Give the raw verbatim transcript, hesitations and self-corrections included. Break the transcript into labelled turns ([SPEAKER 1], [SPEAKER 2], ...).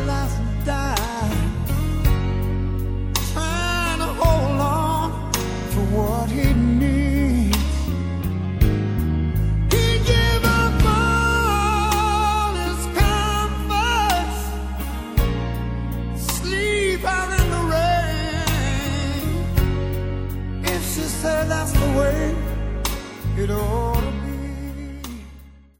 [SPEAKER 1] life and die, trying to hold on to what he needs. He gave up all his comforts, sleep out in the rain. If she said that's the way it all